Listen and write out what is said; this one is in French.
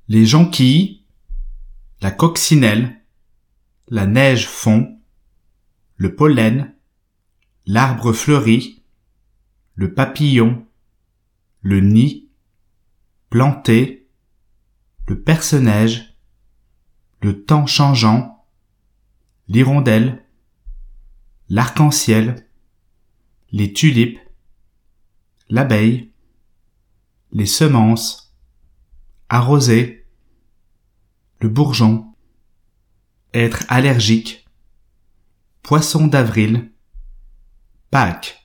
les jonquilles, la coccinelle, la neige fond, le pollen, l'arbre fleuri, le papillon, le nid, planter, le perce-neige, le temps changeant, l'hirondelle, l'arc-en-ciel, les tulipes, l'abeille, les semences, arroser, le bourgeon, être allergique, poisson d'avril, Pâques.